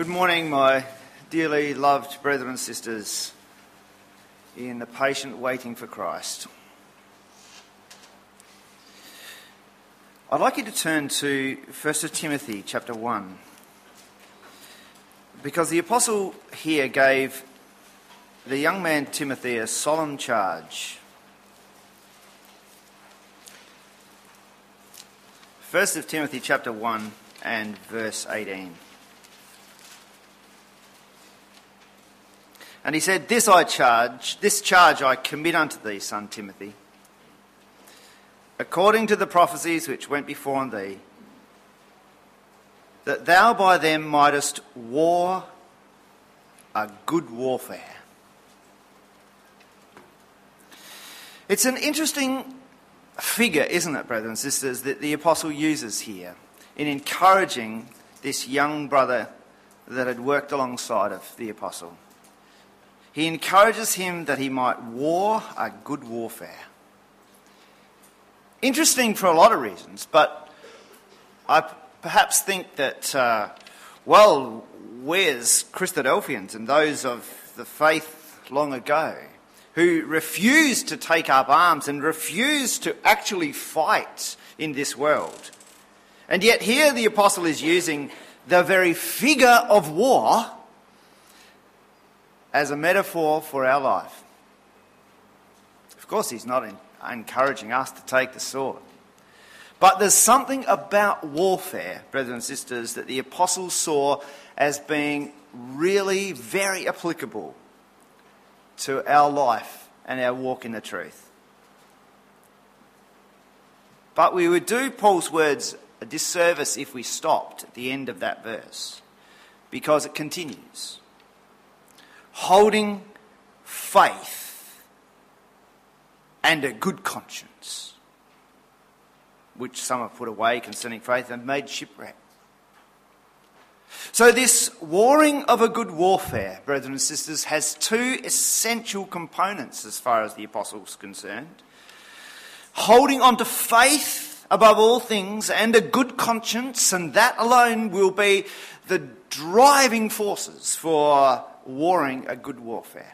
Good morning, my dearly loved brethren and sisters in the patient waiting for Christ. I'd like you to turn to 1 Timothy chapter 1, because the apostle here gave the young man Timothy a solemn charge. 1 Timothy chapter 1 and verse 18. And he said, this charge I commit unto thee, son Timothy, according to the prophecies which went before thee, that thou by them mightest war a good warfare. It's an interesting figure, isn't it, brothers and sisters, that the apostle uses here in encouraging this young brother that had worked alongside of the apostle. He encourages him that he might war a good warfare. Interesting for a lot of reasons, but I perhaps think that, we as Christadelphians and those of the faith long ago who refused to take up arms and refused to actually fight in this world. And yet here the apostle is using the very figure of war as a metaphor for our life. Of course, he's not encouraging us to take the sword. But there's something about warfare, brothers and sisters, that the apostle saw as being really very applicable to our life and our walk in the truth. But we would do Paul's words a disservice if we stopped at the end of that verse, because it continues. Holding faith and a good conscience, which some have put away concerning faith and made shipwreck. So this warring of a good warfare, brothers and sisters, has two essential components as far as the apostle's concerned. Holding on to faith above all things and a good conscience, and that alone will be the driving forces for warring a good warfare.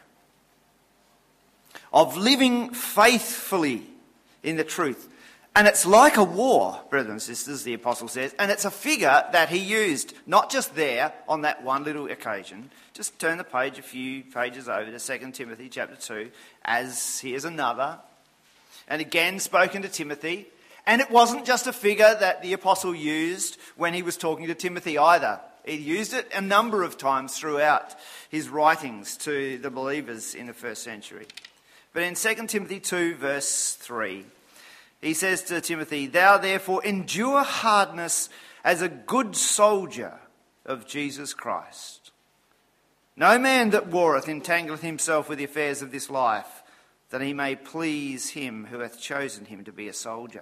Of living faithfully in the truth. And it's like a war, brothers and sisters, the apostle says, and it's a figure that he used, not just there on that one little occasion. Just turn the page a few pages over to 2 Timothy chapter 2, as here's another. And again spoken to Timothy. And it wasn't just a figure that the apostle used when he was talking to Timothy either. He used it a number of times throughout his writings to the believers in the first century. But in 2 Timothy 2 verse 3, he says to Timothy, thou therefore endure hardness as a good soldier of Jesus Christ. No man that warreth entangleth himself with the affairs of this life, that he may please him who hath chosen him to be a soldier.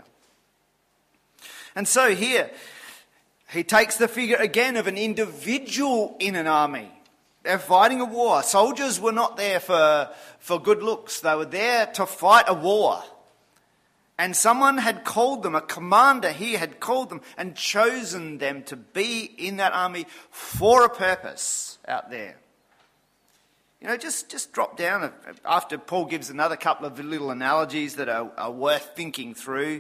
And so here, he takes the figure again of an individual in an army. They're fighting a war. Soldiers were not there for good looks. They were there to fight a war. And someone had called them, a commander here had called them and chosen them to be in that army for a purpose out there. You know, just drop down after Paul gives another couple of little analogies that are worth thinking through.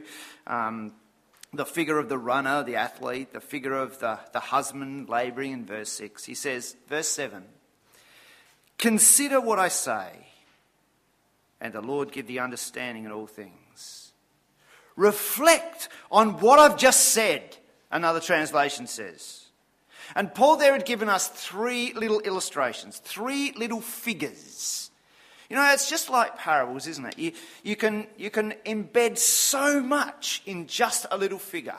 The figure of the runner, the athlete, the figure of the husband labouring in verse 6. He says, verse 7, consider what I say, and the Lord give thee understanding in all things. Reflect on what I've just said, another translation says. And Paul there had given us three little illustrations, three little figures. You know, it's just like parables, isn't it? You can embed so much in just a little figure.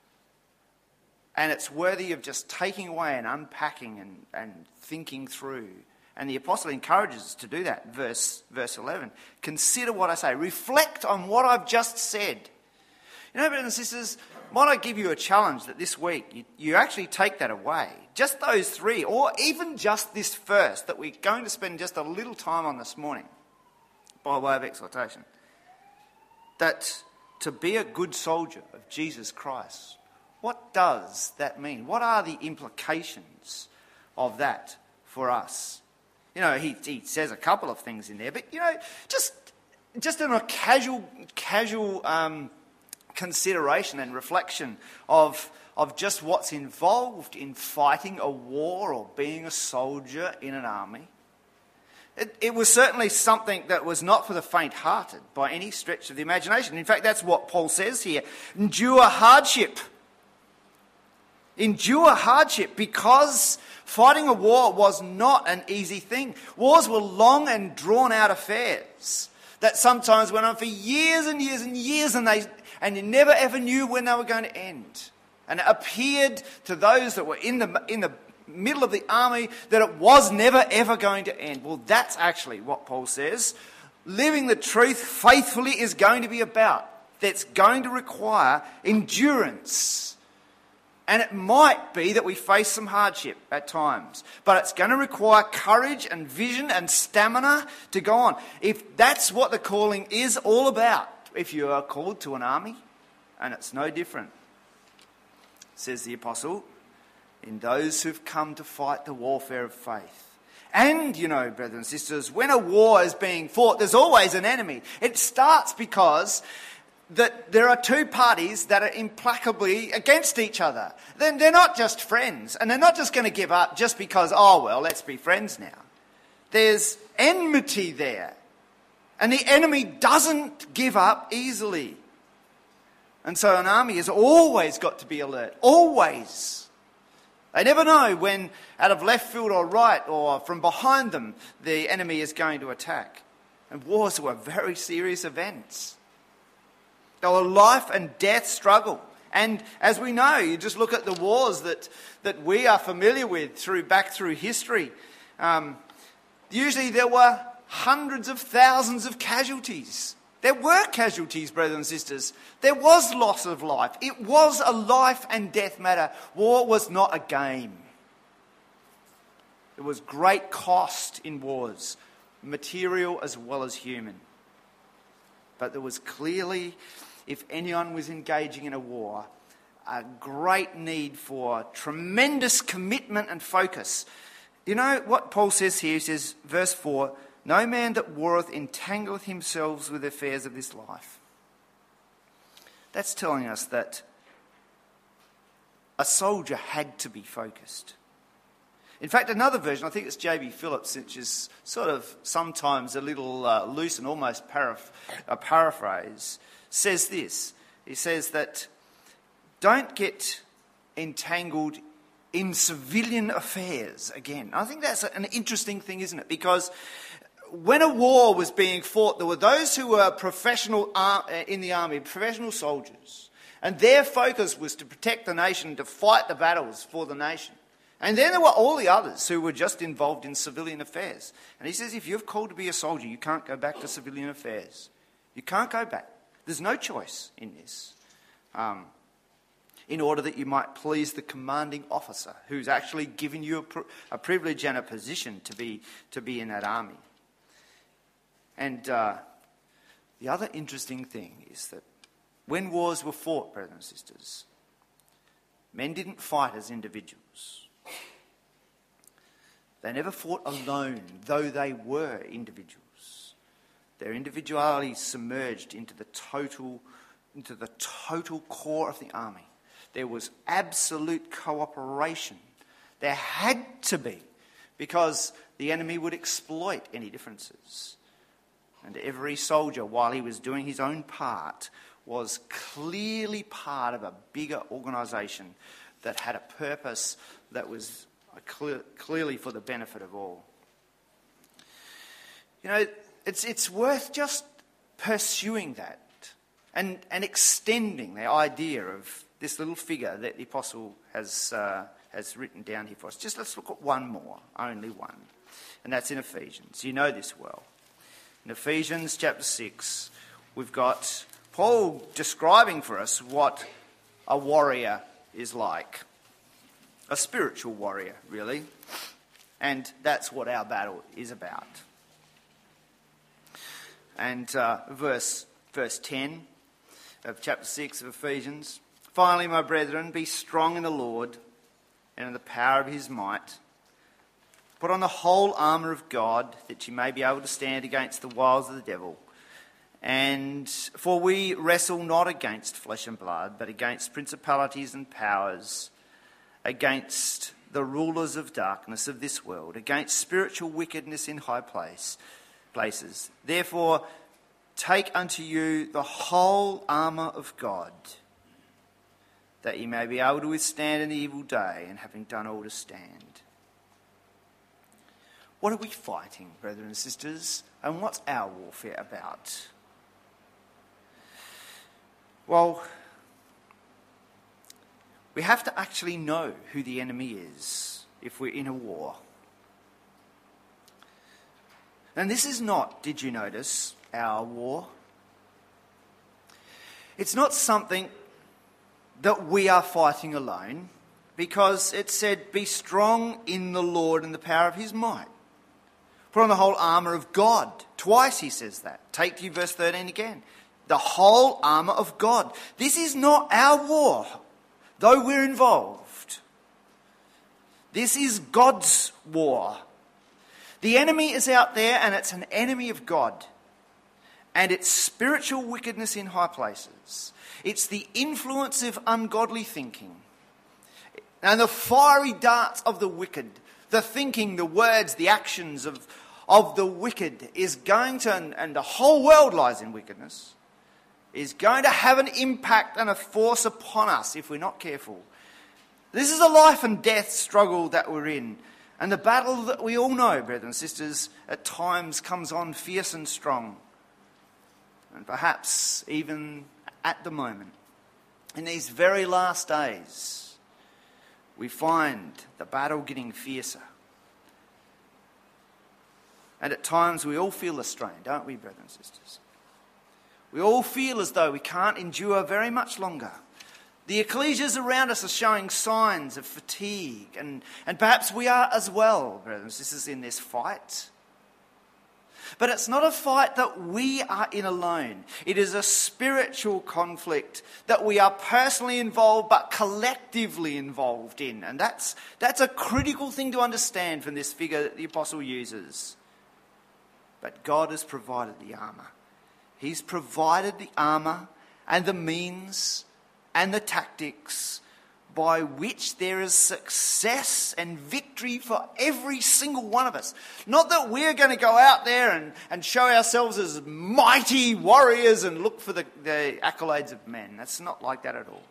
And it's worthy of just taking away and unpacking and thinking through. And the apostle encourages us to do that. Verse 11. Consider what I say. Reflect on what I've just said. You know, brothers and sisters, might I give you a challenge that this week you actually take that away. Just those three, or even just this first that we're going to spend just a little time on this morning, by way of exhortation. That to be a good soldier of Jesus Christ, what does that mean? What are the implications of that for us. You know, he says a couple of things in there, but, you know, just in a casual consideration and reflection of just what's involved in fighting a war or being a soldier in an army. It was certainly something that was not for the faint-hearted by any stretch of the imagination. In fact, that's what Paul says here. Endure hardship. Endure hardship, because fighting a war was not an easy thing. Wars were long and drawn-out affairs that sometimes went on for years and years and years, and you never ever knew when they were going to end. And it appeared to those that were in the middle of the army that it was never ever going to end. Well, that's actually what Paul says. Living the truth faithfully is going to be about. That's going to require endurance. And it might be that we face some hardship at times, but it's going to require courage and vision and stamina to go on. If that's what the calling is all about, if you are called to an army, and it's no different, says the apostle, in those who've come to fight the warfare of faith. And, you know, brothers and sisters, when a war is being fought, there's always an enemy. It starts because that there are two parties that are implacably against each other. Then they're not just friends, and they're not just going to give up just because, oh, well, let's be friends now. There's enmity there. And the enemy doesn't give up easily. And so an army has always got to be alert. Always. They never know when, out of left field or right or from behind them, the enemy is going to attack. And wars were very serious events. They were a life and death struggle. And as we know, you just look at the wars that we are familiar with back through history. Usually there were hundreds of thousands of casualties. There were casualties, brothers and sisters. There was loss of life. It was a life and death matter. War was not a game. There was great cost in wars, material as well as human. But there was clearly, if anyone was engaging in a war, a great need for tremendous commitment and focus. You know what Paul says here? He says, verse 4, no man that warreth entangleth himself with the affairs of this life. That's telling us that a soldier had to be focused. In fact, another version, I think it's J.B. Phillips, which is sort of sometimes a little loose and almost a paraphrase, says this. He says that don't get entangled in civilian affairs again. I think that's an interesting thing, isn't it? Because when a war was being fought, there were those who were professional in the army, professional soldiers, and their focus was to protect the nation, to fight the battles for the nation. And then there were all the others who were just involved in civilian affairs. And he says, if you're called to be a soldier, you can't go back to civilian affairs. You can't go back. There's no choice in this. In order that you might please the commanding officer who's actually given you a privilege and a position to be in that army. And the other interesting thing is that when wars were fought, brothers and sisters, men didn't fight as individuals. They never fought alone, though they were individuals. Their individuality submerged into the total core of the army. There was absolute cooperation. There had to be, because the enemy would exploit any differences. And every soldier, while he was doing his own part, was clearly part of a bigger organisation that had a purpose that was clearly for the benefit of all. You know, it's worth just pursuing that and extending the idea of this little figure that the apostle has written down here for us. Just let's look at one more, only one, and that's in Ephesians. You know this well. In Ephesians chapter 6, we've got Paul describing for us what a warrior is like. A spiritual warrior, really. And that's what our battle is about. And verse 10 of chapter 6 of Ephesians. Finally, my brethren, be strong in the Lord and in the power of his might. Put on the whole armour of God, that you may be able to stand against the wiles of the devil. And for we wrestle not against flesh and blood, but against principalities and powers, against the rulers of darkness of this world, against spiritual wickedness in high places. Therefore, take unto you the whole armour of God, that ye may be able to withstand in the evil day, and having done all to stand. What are we fighting, brethren and sisters? And what's our warfare about? Well, we have to actually know who the enemy is if we're in a war. And this is not, did you notice, our war. It's not something that we are fighting alone, because it said, be strong in the Lord and the power of his might. Put on the whole armour of God. Twice he says that. Take to you verse 13 again. The whole armour of God. This is not our war, though we're involved. This is God's war. The enemy is out there, and it's an enemy of God. And it's spiritual wickedness in high places. It's the influence of ungodly thinking. And the fiery darts of the wicked. The thinking, the words, the actions of the wicked is going to, and the whole world lies in wickedness, is going to have an impact and a force upon us if we're not careful. This is a life and death struggle that we're in. And the battle that we all know, brothers and sisters, at times comes on fierce and strong. And perhaps even at the moment, in these very last days, we find the battle getting fiercer. And at times we all feel the strain, don't we, brothers and sisters? We all feel as though we can't endure very much longer. The ecclesias around us are showing signs of fatigue, and perhaps we are as well, brothers and sisters, in this fight. But it's not a fight that we are in alone. It is a spiritual conflict that we are personally involved but collectively involved in. And that's a critical thing to understand from this figure that the apostle uses. But God has provided the armour. He's provided the armour and the means and the tactics by which there is success and victory for every single one of us. Not that we're going to go out there and show ourselves as mighty warriors and look for the accolades of men. That's not like that at all.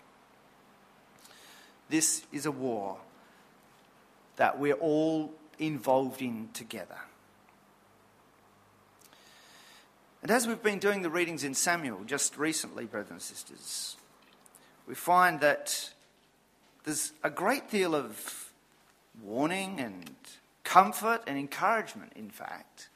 This is a war that we're all involved in together. And as we've been doing the readings in Samuel just recently, brothers and sisters, we find that there's a great deal of warning and comfort and encouragement, in fact,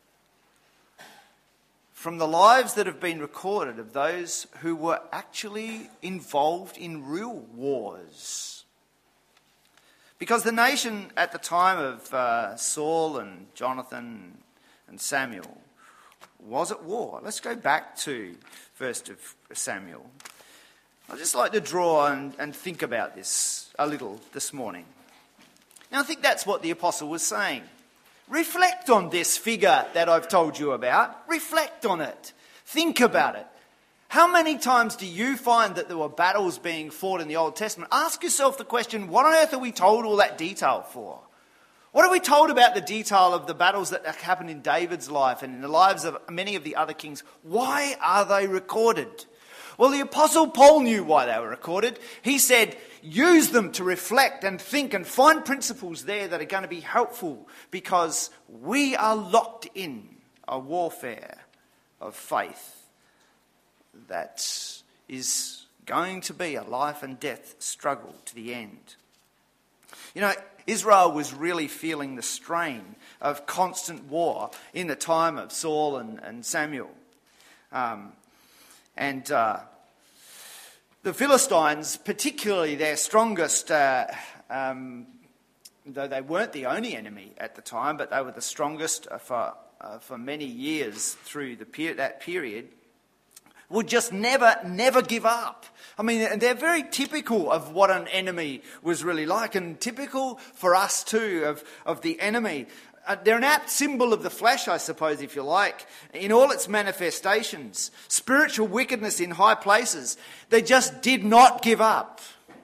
from the lives that have been recorded of those who were actually involved in real wars. Because the nation at the time of Saul and Jonathan and Samuel was at war. Let's go back to 1st of Samuel. I'd just like to draw and think about this a little this morning. Now, I think that's what the apostle was saying. Reflect on this figure that I've told you about. Reflect on it. Think about it. How many times do you find that there were battles being fought in the Old Testament? Ask yourself the question, what on earth are we told all that detail for? What are we told about the detail of the battles that happened in David's life and in the lives of many of the other kings? Why are they recorded? Well, the Apostle Paul knew why they were recorded. He said, use them to reflect and think and find principles there that are going to be helpful, because we are locked in a warfare of faith that is going to be a life and death struggle to the end. You know, Israel was really feeling the strain of constant war in the time of Saul and Samuel. The Philistines, particularly their strongest, though they weren't the only enemy at the time, but they were the strongest for many years through that period, would just never give up. I mean, they're very typical of what an enemy was really like, and typical for us too of the enemy. They're an apt symbol of the flesh, I suppose, if you like, in all its manifestations. Spiritual wickedness in high places. They just did not give up.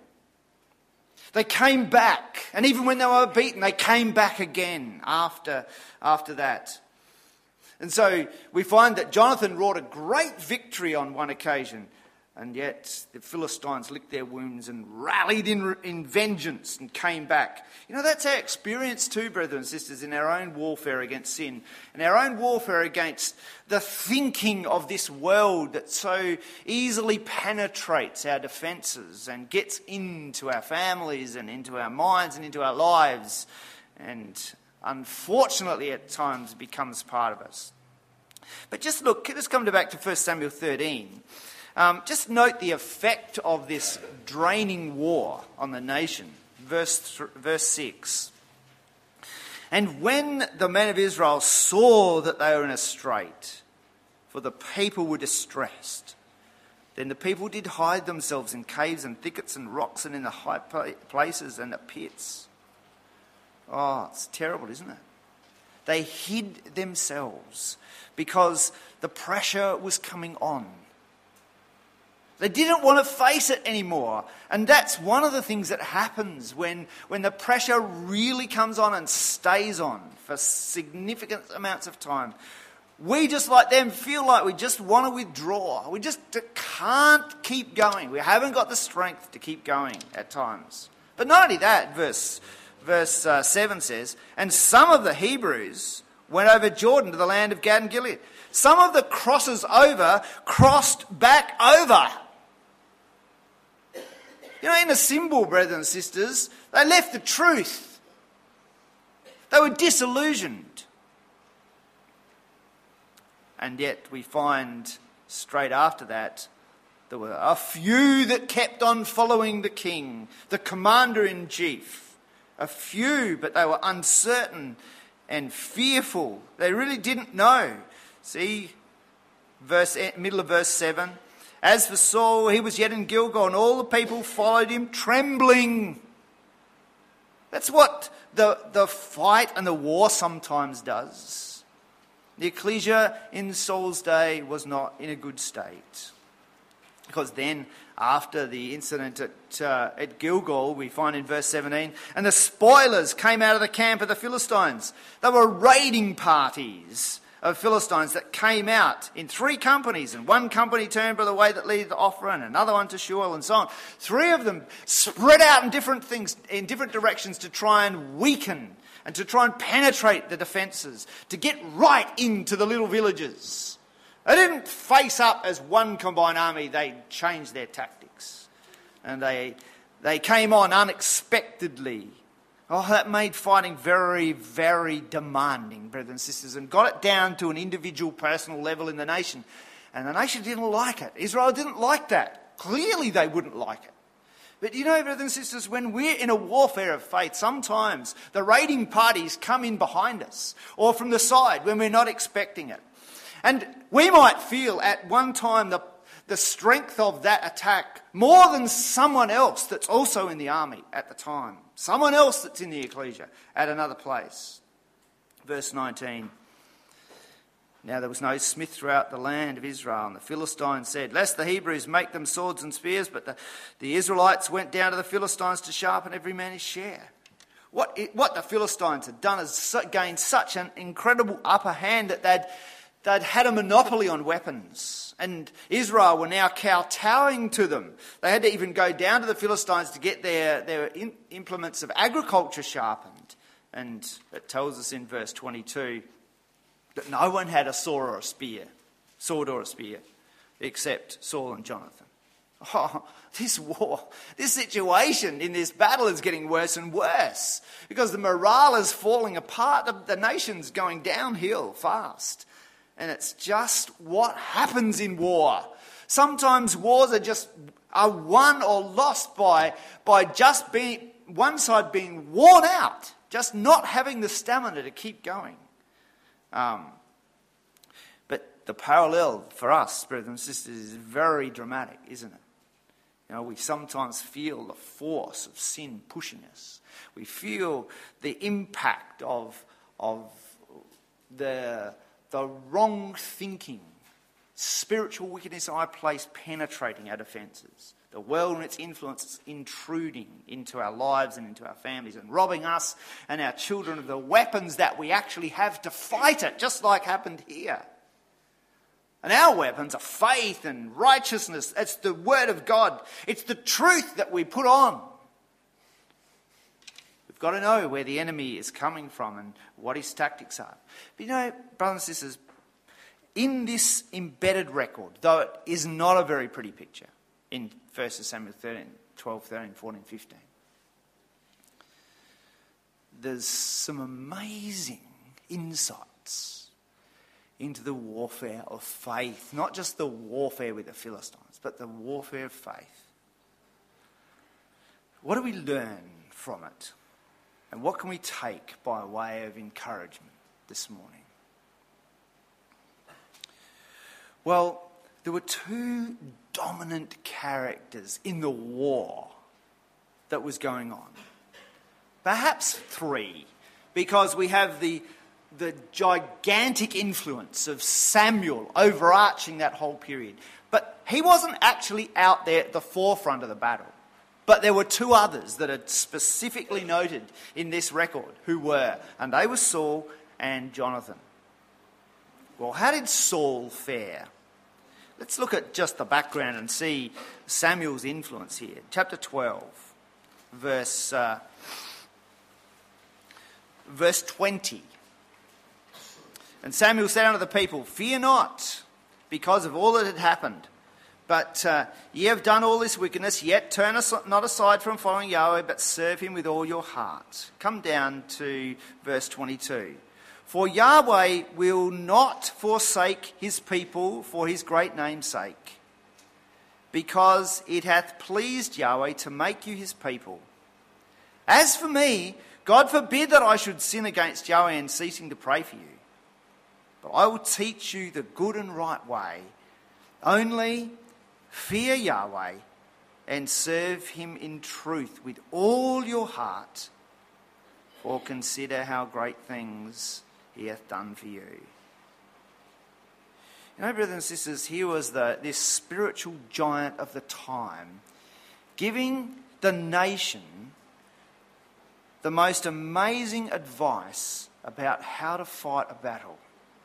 They came back, and even when they were beaten, they came back again after that. And so we find that Jonathan wrought a great victory on one occasion, and yet the Philistines licked their wounds and rallied in vengeance and came back. You know, that's our experience too, brothers and sisters, in our own warfare against sin, and our own warfare against the thinking of this world that so easily penetrates our defences and gets into our families and into our minds and into our lives, and unfortunately at times becomes part of us. But just look, let's come back to 1 Samuel 13. Just note the effect of this draining war on the nation. Verse 6. And when the men of Israel saw that they were in a strait, for the people were distressed, then the people did hide themselves in caves and thickets and rocks and in the high places and the pits. Oh, it's terrible, isn't it? They hid themselves because the pressure was coming on. They didn't want to face it anymore. And that's one of the things that happens when the pressure really comes on and stays on for significant amounts of time. We, just like them, feel like we just want to withdraw. We just can't keep going. We haven't got the strength to keep going at times. But not only that, verse 7 says, and some of the Hebrews went over Jordan to the land of Gad and Gilead. Some of the crossers over crossed back over. You know, in a symbol, brothers and sisters, they left the truth. They were disillusioned. And yet we find straight after that, there were a few that kept on following the king, the commander-in-chief. A few, but they were uncertain and fearful. They really didn't know. See, middle of verse 7. As for Saul, he was yet in Gilgal, and all the people followed him trembling. That's what the fight and the war sometimes does. The ecclesia in Saul's day was not in a good state. Because then, after the incident at Gilgal, we find in verse 17, and the spoilers came out of the camp of the Philistines. They were raiding parties of Philistines that came out in 3 companies, and one company turned by the way that leads to Ophrah, and another one to Shual, and so on. 3 of them spread out in different directions to try and weaken and to try and penetrate the defences, to get right into the little villages. They didn't face up as one combined army. They changed their tactics, and they came on unexpectedly. Oh, that made fighting very, very demanding, brothers and sisters, and got it down to an individual, personal level in the nation. And the nation didn't like it. Israel didn't like that. Clearly they wouldn't like it. But you know, brothers and sisters, when we're in a warfare of faith, sometimes the raiding parties come in behind us or from the side when we're not expecting it. And we might feel at one time the strength of that attack more than someone else that's also in the army at the time. Someone else that's in the ecclesia at another place. Verse 19. Now there was no smith throughout the land of Israel, and the Philistines said, lest the Hebrews make them swords and spears, but the Israelites went down to the Philistines to sharpen every man his share. What the Philistines had done is gained such an incredible upper hand that they'd had a monopoly on weapons, and Israel were now kowtowing to them. They had to even go down to the Philistines to get their implements of agriculture sharpened. And it tells us in verse 22 that no one had a sword or a spear, except Saul and Jonathan. Oh, this war, this situation in this battle is getting worse and worse because the morale is falling apart. The nation's going downhill fast. And it's just what happens in war. Sometimes wars are won or lost by just being one side being worn out, just not having the stamina to keep going. But the parallel for us, brothers and sisters, is very dramatic, isn't it? You know, we sometimes feel the force of sin pushing us. We feel the impact of the wrong thinking, spiritual wickedness in high place penetrating our defences. The world and its influence is intruding into our lives and into our families and robbing us and our children of the weapons that we actually have to fight it, just like happened here. And our weapons are faith and righteousness. It's the Word of God. It's the truth that we put on. We've got to know where the enemy is coming from and what his tactics are. But you know, brothers and sisters, in this embedded record, though it is not a very pretty picture, in 1 Samuel 12, 13, 14, 15, there's some amazing insights into the warfare of faith. Not just the warfare with the Philistines, but the warfare of faith. What do we learn from it? And what can we take by way of encouragement this morning? Well, there were two dominant characters in the war that was going on. Perhaps three, because we have the gigantic influence of Samuel overarching that whole period. But he wasn't actually out there at the forefront of the battle. But there were two others that are specifically noted in this record who were, and they were Saul and Jonathan. Well, how did Saul fare? Let's look at just the background and see Samuel's influence here. Chapter 12, verse 20. And Samuel said unto the people, "Fear not, because of all that had happened. But ye have done all this wickedness, yet turn not aside from following Yahweh, but serve him with all your heart." Come down to verse 22. "For Yahweh will not forsake his people for his great name's sake, because it hath pleased Yahweh to make you his people. As for me, God forbid that I should sin against Yahweh in ceasing to pray for you. But I will teach you the good and right way. Only fear Yahweh and serve him in truth with all your heart, for consider how great things he hath done for you." You know, brothers and sisters, here was this spiritual giant of the time giving the nation the most amazing advice about how to fight a battle.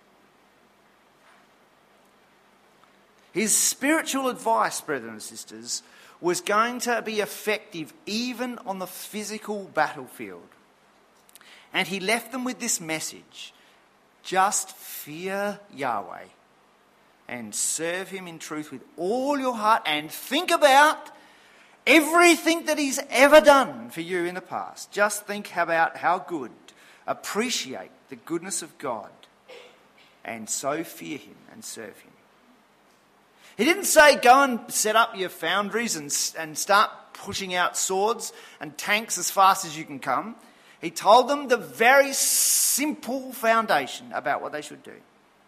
His spiritual advice, brothers and sisters, was going to be effective even on the physical battlefield. And he left them with this message: just fear Yahweh and serve him in truth with all your heart, and think about everything that he's ever done for you in the past. Just think about how good. Appreciate the goodness of God, and so fear him and serve him. He didn't say go and set up your foundries and start pushing out swords and tanks as fast as you can come. He told them the very simple foundation about what they should do.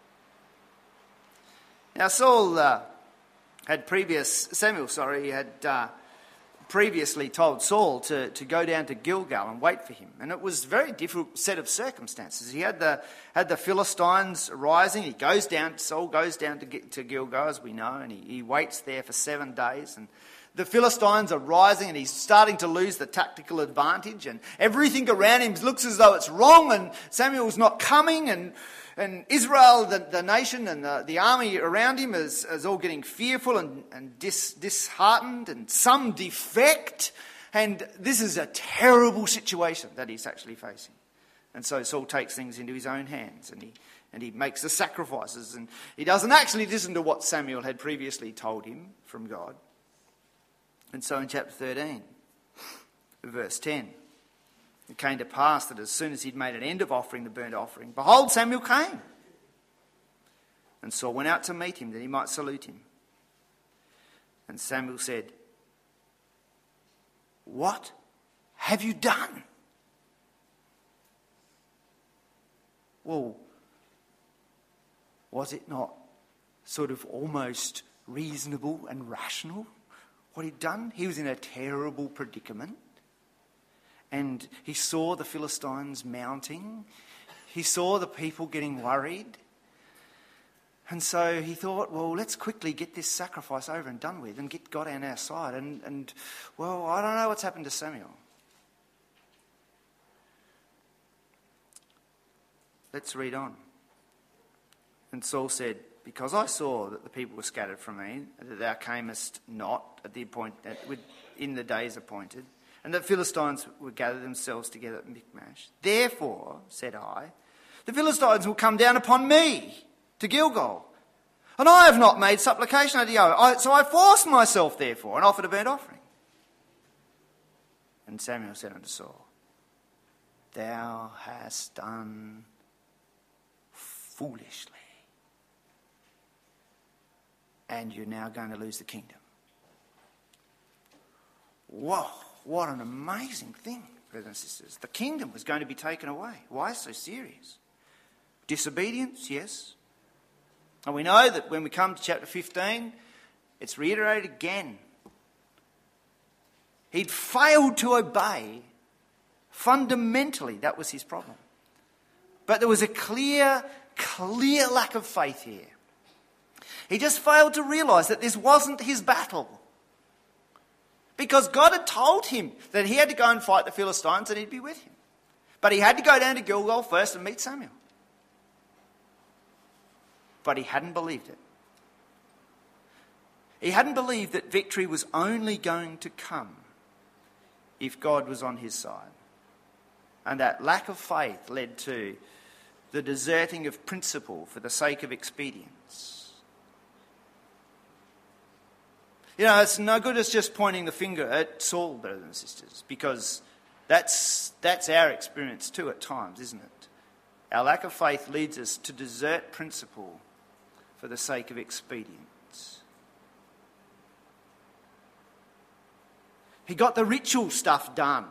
Now Samuel had previously told Saul to go down to Gilgal and wait for him. And it was a very different set of circumstances. He had the Philistines rising. Saul goes down to Gilgal, as we know, and he waits there for 7 days. And the Philistines are rising, and he's starting to lose the tactical advantage, and everything around him looks as though it's wrong, and Samuel's not coming, and Israel, the nation, and the army around him is all getting fearful and disheartened, and some defect, and this is a terrible situation that he's actually facing. And so Saul takes things into his own hands, and he makes the sacrifices, and he doesn't actually listen to what Samuel had previously told him from God. And so in chapter 13, verse 10, it came to pass that as soon as he'd made an end of offering the burnt offering, behold, Samuel came. And Saul went out to meet him, that he might salute him. And Samuel said, "What have you done?" Well, was it not sort of almost reasonable and rational, what he'd done. He was in a terrible predicament. And he saw the Philistines mounting. He saw the people getting worried. And so he thought, well, let's quickly get this sacrifice over and done with and get God on our side. And well, I don't know what's happened to Samuel. Let's read on. And Saul said, because I saw that the people were scattered from me, that thou camest not in the days appointed, and the Philistines would gather themselves together at Michmash. Therefore, said I, the Philistines will come down upon me to Gilgal, and I have not made supplication unto Yahweh. So I forced myself, therefore, and offered a burnt offering. And Samuel said unto Saul, thou hast done foolishly, and you're now going to lose the kingdom. Whoa, what an amazing thing, brothers and sisters. The kingdom was going to be taken away. Why so serious? Disobedience, yes. And we know that when we come to chapter 15, it's reiterated again. He'd failed to obey. Fundamentally, that was his problem. But there was a clear lack of faith here. He just failed to realise that this wasn't his battle. Because God had told him that he had to go and fight the Philistines and he'd be with him. But he had to go down to Gilgal first and meet Samuel. But he hadn't believed it. He hadn't believed that victory was only going to come if God was on his side. And that lack of faith led to the deserting of principle for the sake of expedience. You know, it's no good as just pointing the finger at Saul, brothers and sisters, because that's our experience too at times, isn't it? Our lack of faith leads us to desert principle for the sake of expedience. He got the ritual stuff done.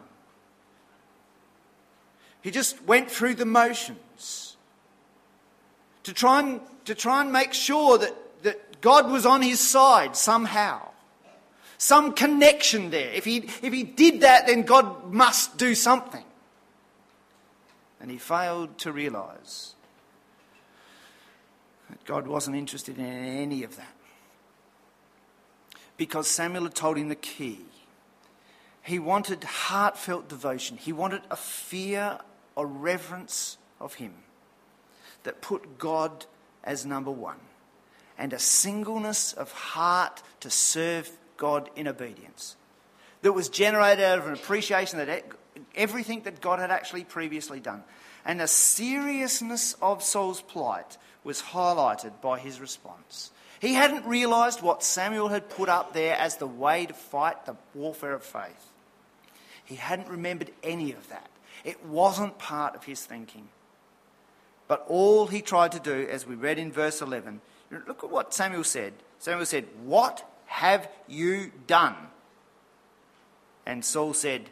He just went through the motions to try and make sure that God was on his side somehow. Some connection there. If he did that, then God must do something. And he failed to realise that God wasn't interested in any of that. Because Samuel had told him the key. He wanted heartfelt devotion. He wanted a fear or reverence of him that put God as number one, and a singleness of heart to serve God in obedience that was generated out of an appreciation that everything that God had actually previously done. And the seriousness of Saul's plight was highlighted by his response. He hadn't realised what Samuel had put up there as the way to fight the warfare of faith. He hadn't remembered any of that. It wasn't part of his thinking. But all he tried to do, as we read in verse 11, look at what Samuel said. Samuel said, "What have you done?" And Saul said,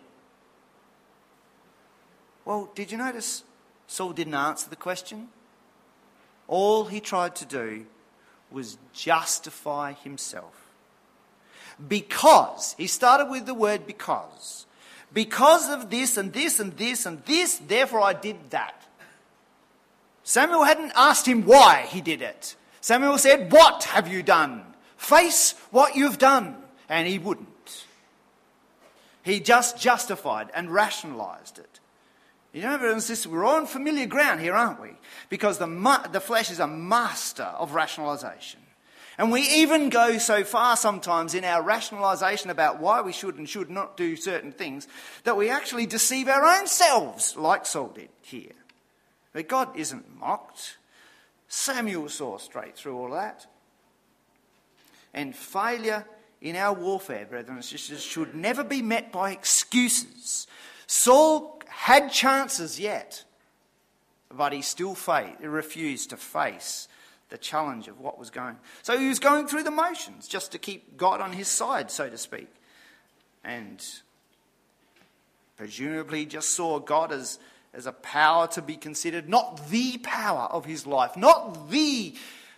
well, did you notice Saul didn't answer the question? All he tried to do was justify himself. Because, he started with the word because. Because of this and this and this and this, therefore I did that. Samuel hadn't asked him why he did it. Samuel said, "What have you done? Face what you've done." And he wouldn't. He just justified and rationalised it. You know, brothers and sisters, we're on familiar ground here, aren't we? Because the flesh is a master of rationalisation. And we even go so far sometimes in our rationalisation about why we should and should not do certain things that we actually deceive our own selves, like Saul did here. But God isn't mocked. Samuel saw straight through all that. And failure in our warfare, brethren and sisters, should never be met by excuses. Saul had chances yet, but he still refused to face the challenge of what was going. So he was going through the motions just to keep God on his side, so to speak. And presumably just saw God as a power to be considered, not the power of his life, not the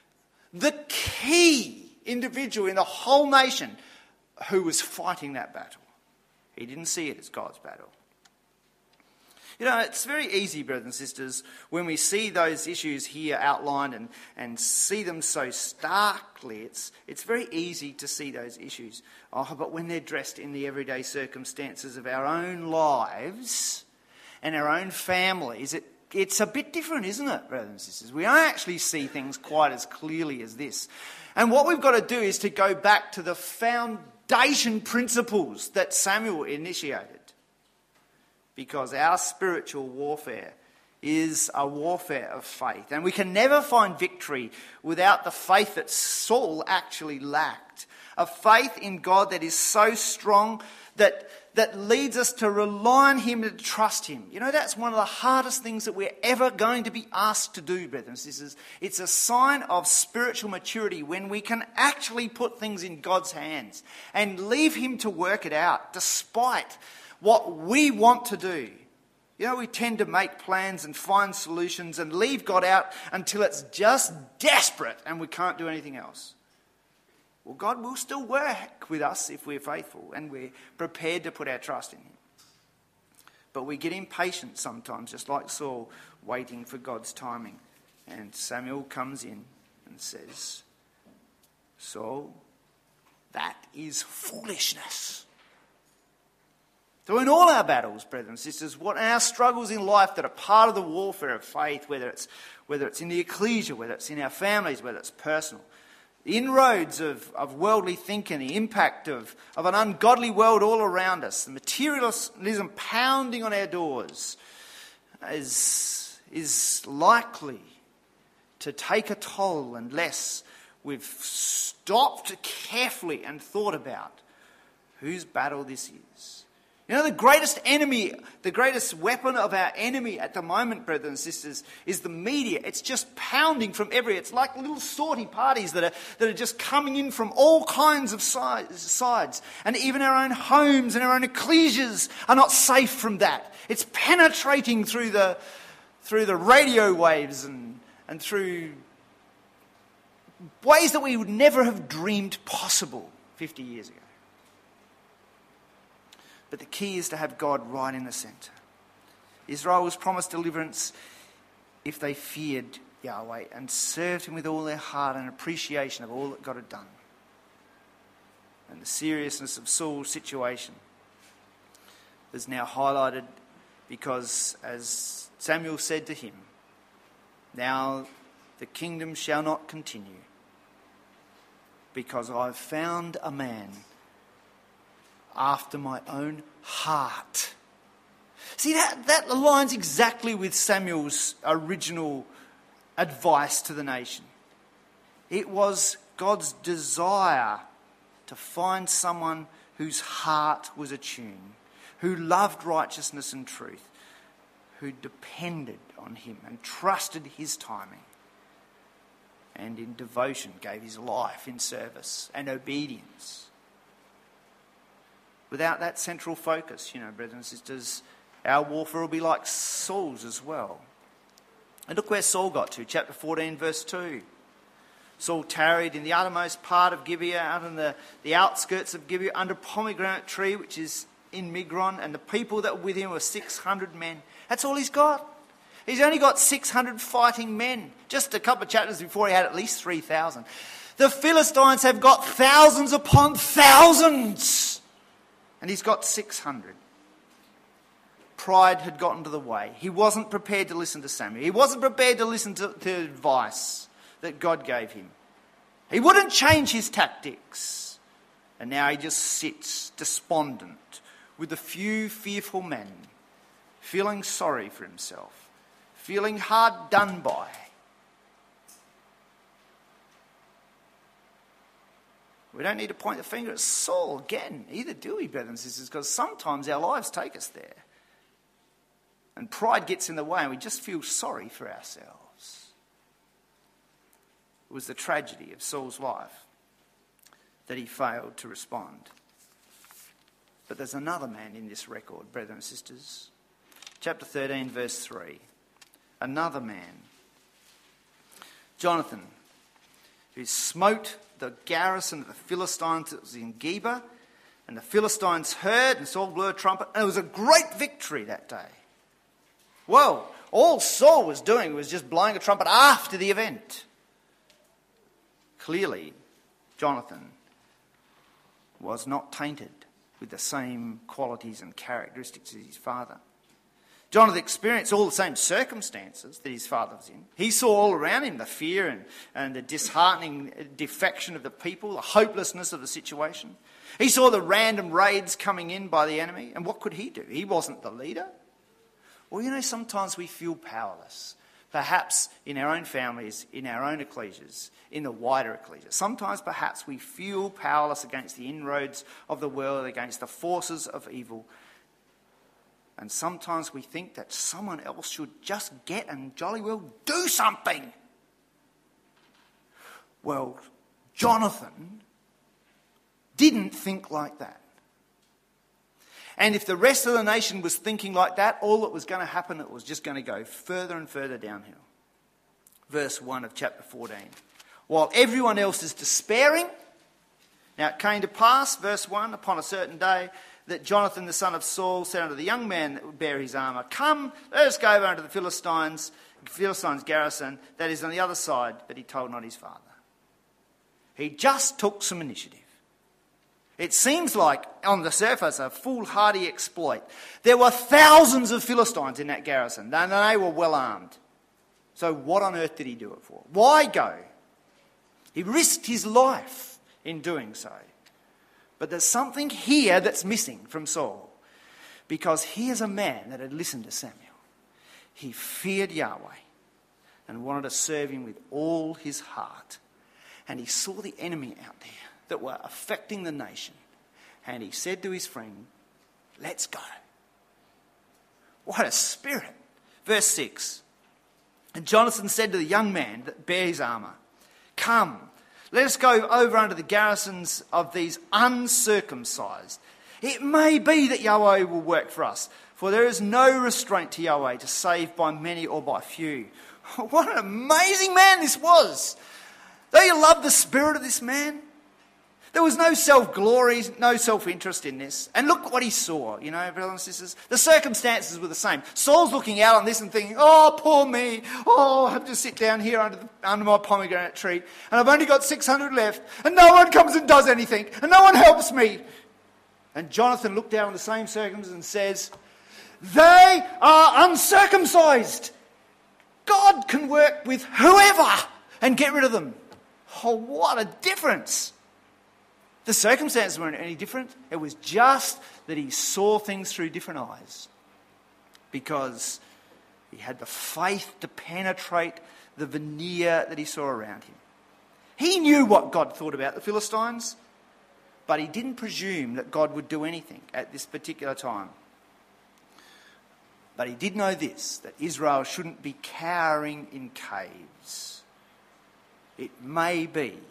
the key individual in the whole nation who was fighting that battle. He didn't see it as God's battle. You know, it's very easy, brothers and sisters, when we see those issues here outlined and see them so starkly, it's very easy to see those issues. Oh, but when they're dressed in the everyday circumstances of our own lives and our own families, it's a bit different, isn't it, brothers and sisters? We don't actually see things quite as clearly as this. And what we've got to do is to go back to the foundation principles that Samuel initiated. Because our spiritual warfare is a warfare of faith. And we can never find victory without the faith that Saul actually lacked. A faith in God that is so strong that leads us to rely on him and to trust him. You know, that's one of the hardest things that we're ever going to be asked to do, brothers and sisters. It's a sign of spiritual maturity when we can actually put things in God's hands and leave him to work it out despite what we want to do. You know, we tend to make plans and find solutions and leave God out until it's just desperate and we can't do anything else. Well, God will still work with us if we're faithful and we're prepared to put our trust in him. But we get impatient sometimes, just like Saul, waiting for God's timing. And Samuel comes in and says, Saul, that is foolishness. So in all our battles, brothers and sisters, what our struggles in life that are part of the warfare of faith, whether it's in the ecclesia, whether it's in our families, whether it's personal, the inroads of worldly thinking, the impact of an ungodly world all around us, the materialism pounding on our doors is likely to take a toll unless we've stopped carefully and thought about whose battle this is. You know, the greatest enemy, the greatest weapon of our enemy at the moment, brothers and sisters, is the media. It's just pounding from everywhere. It's like little sortie parties that are just coming in from all kinds of sides. And even our own homes and our own ecclesias are not safe from that. It's penetrating through the radio waves and through ways that we would never have dreamed possible 50 years ago. But the key is to have God right in the centre. Israel was promised deliverance if they feared Yahweh and served him with all their heart and appreciation of all that God had done. And the seriousness of Saul's situation is now highlighted because, as Samuel said to him, now the kingdom shall not continue because I've found a man after my own heart. See, that aligns exactly with Samuel's original advice to the nation. It was God's desire to find someone whose heart was attuned, who loved righteousness and truth, who depended on him and trusted his timing, and in devotion gave his life in service and obedience. Without that central focus, you know, brothers and sisters, our warfare will be like Saul's as well. And look where Saul got to, chapter 14, verse 2. Saul tarried in the uttermost part of Gibeah, out in the outskirts of Gibeah, under a pomegranate tree, which is in Migron, and the people that were with him were 600 men. That's all he's got. He's only got 600 fighting men. Just a couple of chapters before, he had at least 3,000. The Philistines have got thousands upon thousands. And he's got 600. Pride had gotten to the way. He wasn't prepared to listen to Samuel. He wasn't prepared to listen to advice that God gave him. He wouldn't change his tactics. And now he just sits despondent with a few fearful men, feeling sorry for himself, feeling hard done by. We don't need to point the finger at Saul again, either do we, brothers and sisters, because sometimes our lives take us there. And pride gets in the way and we just feel sorry for ourselves. It was the tragedy of Saul's life that he failed to respond. But there's another man in this record, brothers and sisters. Chapter 13, verse 3. Another man. Jonathan, who smote the garrison of the Philistines that was in Geba. And the Philistines heard, and Saul blew a trumpet, and it was a great victory that day. Well, all Saul was doing was just blowing a trumpet after the event. Clearly, Jonathan was not tainted with the same qualities and characteristics as his father. Jonathan experienced all the same circumstances that his father was in. He saw all around him the fear and the disheartening defection of the people, the hopelessness of the situation. He saw the random raids coming in by the enemy. And what could he do? He wasn't the leader. Well, sometimes we feel powerless. Perhaps in our own families, in our own ecclesias, in the wider ecclesia. Sometimes perhaps we feel powerless against the inroads of the world, against the forces of evil. And sometimes we think that someone else should just get and jolly well do something. Well, Jonathan didn't think like that. And if the rest of the nation was thinking like that, all that was going to happen, it was just going to go further and further downhill. Verse 1 of chapter 14. While everyone else is despairing, now it came to pass, verse 1, upon a certain day, that Jonathan the son of Saul said unto the young man that would bear his armour, Come, let us go over unto the Philistines' garrison that is on the other side. But he told not his father. He just took some initiative. It seems like, on the surface, a foolhardy exploit. There were thousands of Philistines in that garrison, and they were well armed. So what on earth did he do it for? Why go? He risked his life in doing so. But there's something here that's missing from Saul. Because here's a man that had listened to Samuel. He feared Yahweh and wanted to serve him with all his heart. And he saw the enemy out there that were affecting the nation. And he said to his friend, let's go. What a spirit. Verse 6. And Jonathan said to the young man that bare his armour, Come, let us go over unto the garrisons of these uncircumcised. It may be that Yahweh will work for us, for there is no restraint to Yahweh to save by many or by few. What an amazing man this was. Don't you love the spirit of this man? There was no self-glory, no self-interest in this. And look what he saw, brothers and sisters. The circumstances were the same. Saul's looking out on this and thinking, oh, poor me. Oh, I have to sit down here under my pomegranate tree. And I've only got 600 left. And no one comes and does anything. And no one helps me. And Jonathan looked down on the same circumstances and says, they are uncircumcised. God can work with whoever and get rid of them. Oh, what a difference. The circumstances weren't any different. It was just that he saw things through different eyes. Because he had the faith to penetrate the veneer that he saw around him. He knew what God thought about the Philistines, but he didn't presume that God would do anything at this particular time. But he did know this, that Israel shouldn't be cowering in caves. It may be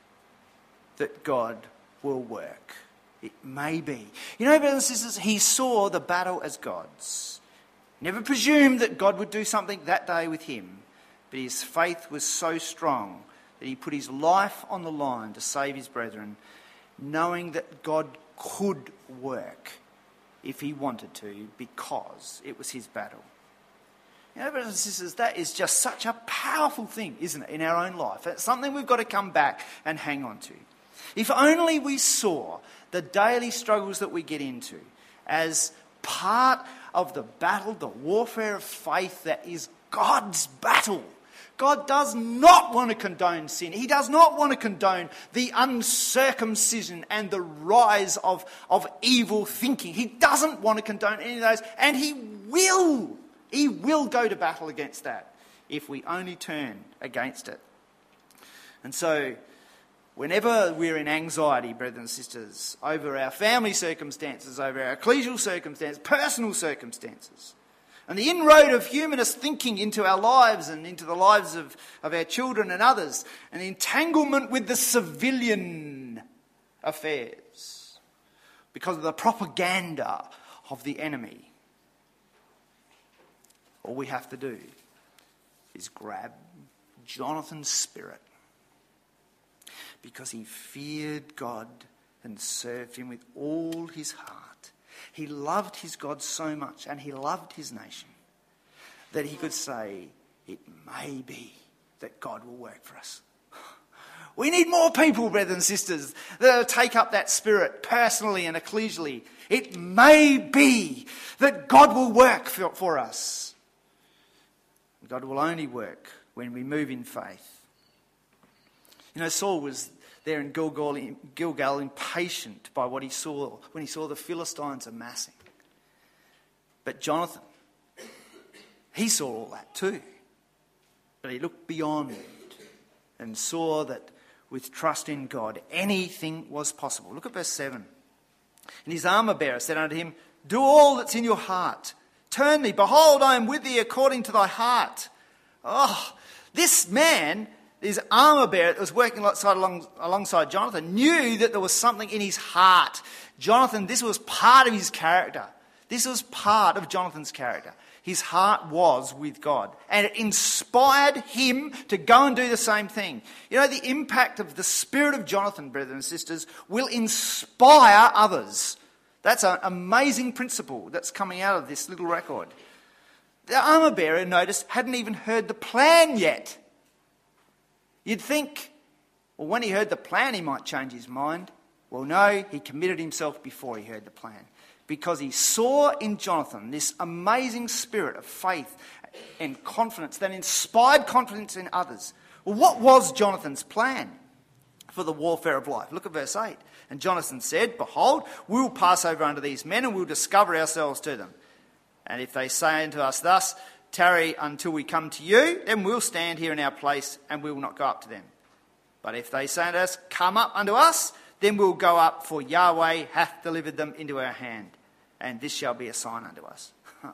that God will work. It may be. Brothers and sisters, he saw the battle as God's. Never presumed that God would do something that day with him, but his faith was so strong that he put his life on the line to save his brethren, knowing that God could work if he wanted to, because it was his battle. Brothers and sisters, that is just such a powerful thing, isn't it, in our own life? It's something we've got to come back and hang on to. If only we saw the daily struggles that we get into as part of the battle, the warfare of faith that is God's battle. God does not want to condone sin. He does not want to condone the uncircumcision and the rise of evil thinking. He doesn't want to condone any of those, and he will. He will go to battle against that if we only turn against it. And so, whenever we're in anxiety, brothers and sisters, over our family circumstances, over our ecclesial circumstances, personal circumstances, and the inroad of humanist thinking into our lives and into the lives of our children and others, and the entanglement with the civilian affairs, because of the propaganda of the enemy, all we have to do is grab Jonathan's spirit because he feared God and served him with all his heart. He loved his God so much, and he loved his nation, that he could say, it may be that God will work for us. We need more people, brothers and sisters, that will take up that spirit personally and ecclesially. It may be that God will work for us. God will only work when we move in faith. You know, Saul was there in Gilgal, impatient by what he saw when he saw the Philistines amassing. But Jonathan, he saw all that too. But he looked beyond and saw that with trust in God, anything was possible. Look at verse 7. And his armour bearer said unto him, do all that's in your heart. Turn me, behold, I am with thee according to thy heart. Oh, this man, his armour bearer that was working alongside Jonathan, knew that there was something in his heart. Jonathan, this was part of his character. This was part of Jonathan's character. His heart was with God, and it inspired him to go and do the same thing. You know, the impact of the spirit of Jonathan, brothers and sisters, will inspire others. That's an amazing principle that's coming out of this little record. The armour bearer, notice, hadn't even heard the plan yet. You'd think, well, when he heard the plan, he might change his mind. Well, no, he committed himself before he heard the plan, because he saw in Jonathan this amazing spirit of faith and confidence that inspired confidence in others. Well, what was Jonathan's plan for the warfare of life? Look at verse 8. And Jonathan said, behold, we will pass over unto these men, and we'll discover ourselves to them. And if they say unto us thus, tarry until we come to you, then we'll stand here in our place, and we will not go up to them. But if they say unto us, come up unto us, then we'll go up, for Yahweh hath delivered them into our hand. And this shall be a sign unto us.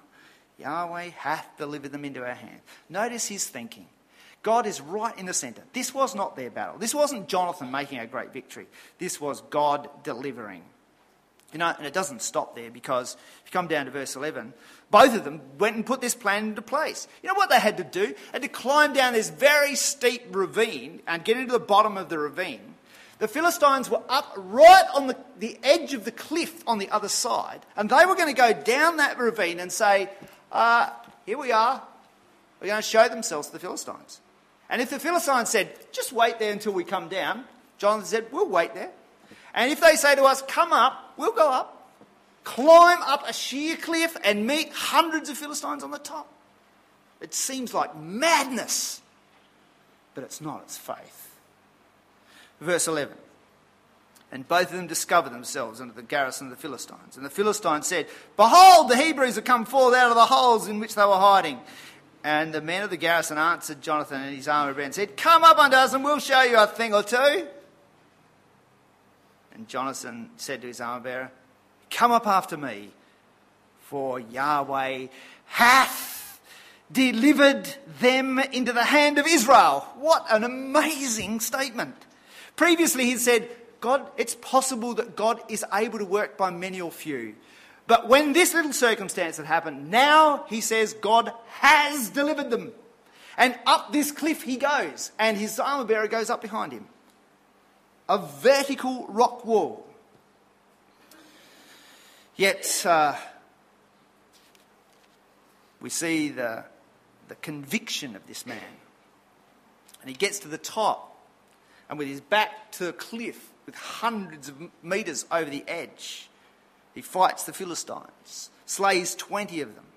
Yahweh hath delivered them into our hand. Notice his thinking. God is right in the centre. This was not their battle. This wasn't Jonathan making a great victory. This was God delivering. You know, and it doesn't stop there, because if you come down to verse 11, both of them went and put this plan into place. You know what they had to do? They had to climb down this very steep ravine and get into the bottom of the ravine. The Philistines were up right on the edge of the cliff on the other side, and they were going to go down that ravine and say, here we are. We're going to show themselves to the Philistines. And if the Philistines said, just wait there until we come down, Jonathan said, we'll wait there. And if they say to us, come up, we'll go up, climb up a sheer cliff and meet hundreds of Philistines on the top. It seems like madness, but it's not, it's faith. Verse 11. And both of them discovered themselves under the garrison of the Philistines. And the Philistines said, behold, the Hebrews have come forth out of the holes in which they were hiding. And the men of the garrison answered Jonathan and his armour bearer and said, come up unto us and we'll show you a thing or two. And Jonathan said to his armour bearer, come up after me, for Yahweh hath delivered them into the hand of Israel. What an amazing statement. Previously he said, God, it's possible that God is able to work by many or few. But when this little circumstance had happened, now he says God has delivered them. And up this cliff he goes, and his armour bearer goes up behind him. A vertical rock wall. Yet we see the conviction of this man. And he gets to the top, and with his back to the cliff, with hundreds of metres over the edge, he fights the Philistines, slays 20 of them.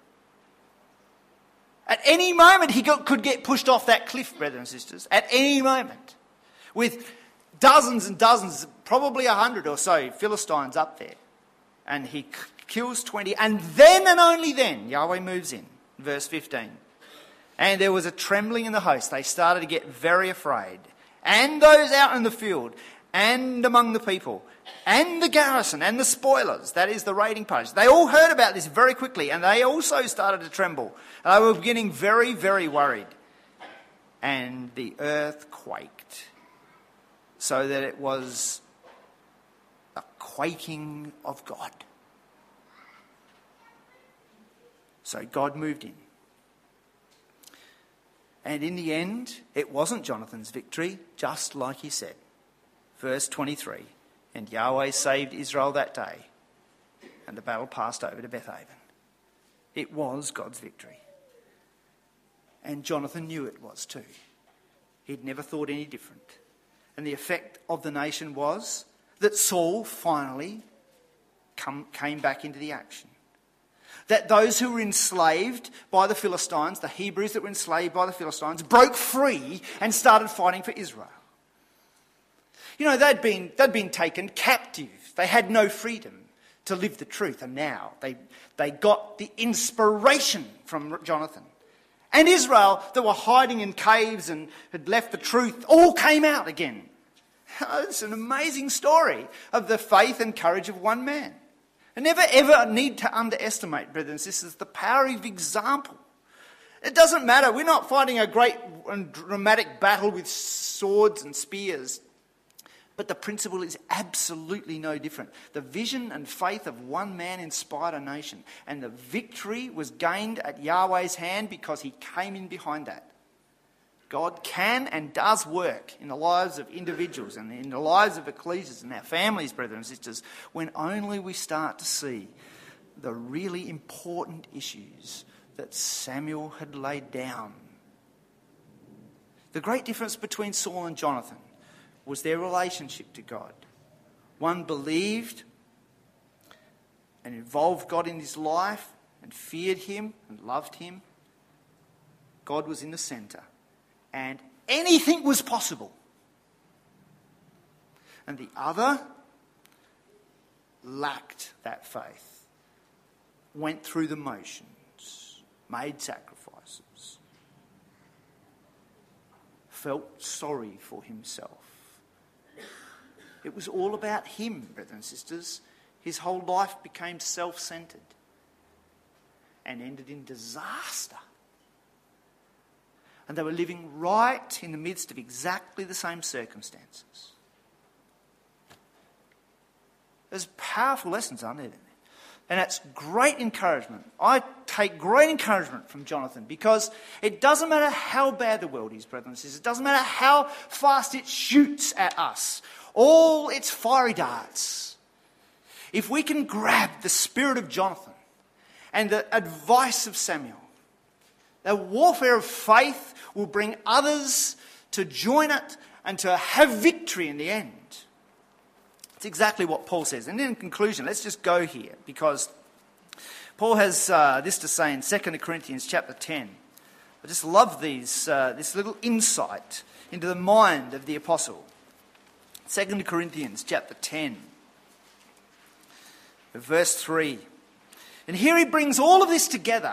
At any moment he could get pushed off that cliff, brothers and sisters. At any moment. With dozens and dozens, probably 100 or so Philistines up there. And he kills 20. And then and only then, Yahweh moves in. Verse 15. And there was a trembling in the host. They started to get very afraid. And those out in the field, and among the people, and the garrison, and the spoilers, that is the raiding parties. They all heard about this very quickly, and they also started to tremble. And they were beginning very, very worried. And the earth quaked, so that it was a quaking of God. So God moved in. And in the end, it wasn't Jonathan's victory, just like he said. Verse 23, and Yahweh saved Israel that day, and the battle passed over to Bethaven. It was God's victory. And Jonathan knew it was too. He'd never thought any different. And the effect of the nation was that Saul finally came back into the action. That those who were enslaved by the Philistines, the Hebrews that were enslaved by the Philistines, broke free and started fighting for Israel. You know, they'd been taken captive. They had no freedom to live the truth. And now they got the inspiration from Jonathan. And Israel, that were hiding in caves and had left the truth, all came out again. It's an amazing story of the faith and courage of one man. And never ever need to underestimate, brothers and sisters, the power of example. It doesn't matter. We're not fighting a great and dramatic battle with swords and spears. But the principle is absolutely no different. The vision and faith of one man inspired a nation. And the victory was gained at Yahweh's hand because he came in behind that. God can and does work in the lives of individuals and in the lives of ecclesias and our families, brothers and sisters, when only we start to see the really important issues that Samuel had laid down. The great difference between Saul and Jonathan was their relationship to God. One believed and involved God in his life and feared him and loved him. God was in the centre. And anything was possible. And the other lacked that faith. Went through the motions. Made sacrifices. Felt sorry for himself. It was all about him, brothers and sisters. His whole life became self-centred and ended in disaster. And they were living right in the midst of exactly the same circumstances. There's powerful lessons, aren't there? And that's great encouragement. I take great encouragement from Jonathan because it doesn't matter how bad the world is, brothers and sisters. It doesn't matter how fast it shoots at us. All its fiery darts. If we can grab the spirit of Jonathan and the advice of Samuel, the warfare of faith will bring others to join it and to have victory in the end. It's exactly what Paul says. And in conclusion, let's just go here because Paul has this to say in 2 Corinthians chapter 10. I just love this little insight into the mind of the apostle. 2 Corinthians chapter 10, verse 3. And here he brings all of this together.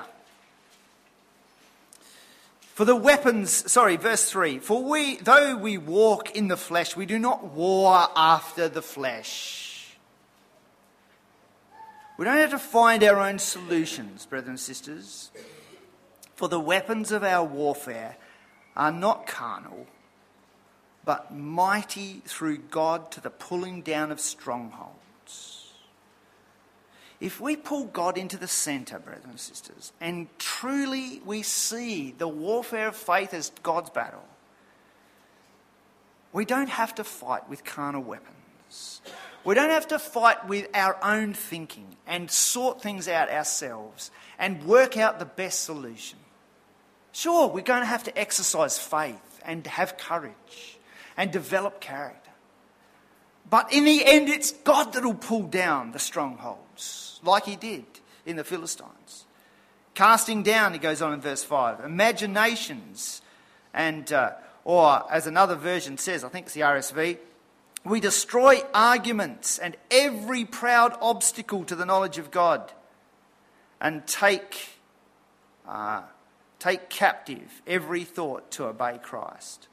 Verse 3. For though we walk in the flesh, we do not war after the flesh. We don't have to find our own solutions, brothers and sisters. For the weapons of our warfare are not carnal, but mighty through God to the pulling down of strongholds. If we pull God into the centre, brothers and sisters, and truly we see the warfare of faith as God's battle, we don't have to fight with carnal weapons. We don't have to fight with our own thinking and sort things out ourselves and work out the best solution. Sure, we're going to have to exercise faith and have courage and develop character. But in the end, it's God that will pull down the strongholds, like he did in the Philistines. Casting down, he goes on in verse 5, imaginations, and, or as another version says, I think it's the RSV, we destroy arguments and every proud obstacle to the knowledge of God and take captive every thought to obey Christ.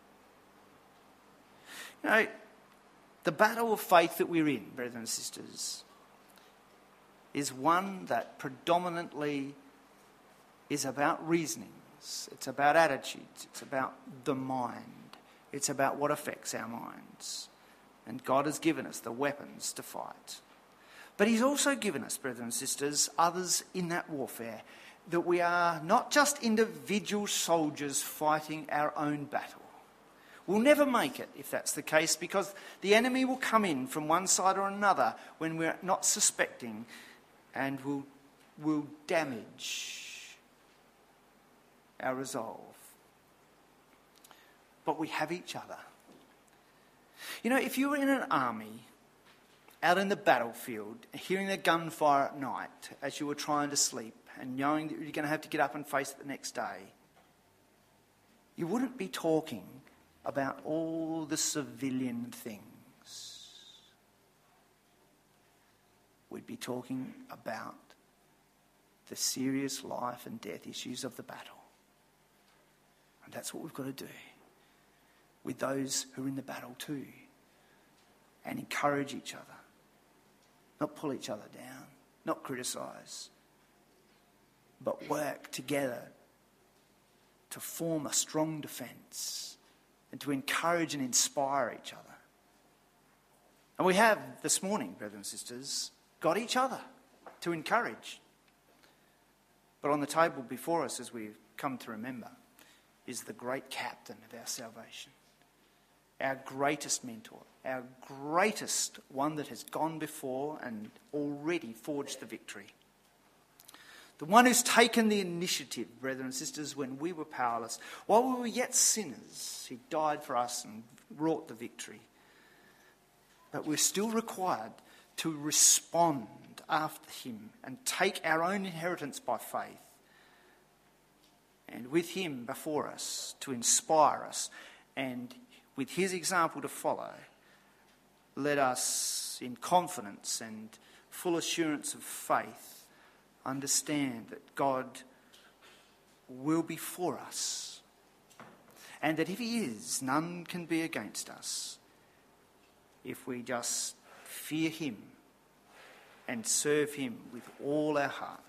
You know, the battle of faith that we're in, brothers and sisters, is one that predominantly is about reasonings. It's about attitudes. It's about the mind. It's about what affects our minds. And God has given us the weapons to fight. But he's also given us, brothers and sisters, others in that warfare, that we are not just individual soldiers fighting our own battle. We'll never make it if that's the case, because the enemy will come in from one side or another when we're not suspecting, and will damage our resolve. But we have each other. You know, if you were in an army, out in the battlefield, hearing the gunfire at night as you were trying to sleep and knowing that you're going to have to get up and face it the next day, you wouldn't be talking about all the civilian things. We'd be talking about the serious life and death issues of the battle. And that's what we've got to do with those who are in the battle too. And encourage each other. Not pull each other down. Not criticise. But work together to form a strong defence and to encourage and inspire each other. And we have this morning, brothers and sisters, got each other to encourage. But on the table before us, as we've come to remember, is the great captain of our salvation. Our greatest mentor, our greatest one that has gone before and already forged the victory. The one who's taken the initiative, brethren and sisters, when we were powerless. While we were yet sinners, he died for us and wrought the victory. But we're still required to respond after him and take our own inheritance by faith. And with him before us to inspire us, and with his example to follow, let us, in confidence and full assurance of faith, understand that God will be for us, and that if he is, none can be against us if we just fear him and serve him with all our heart.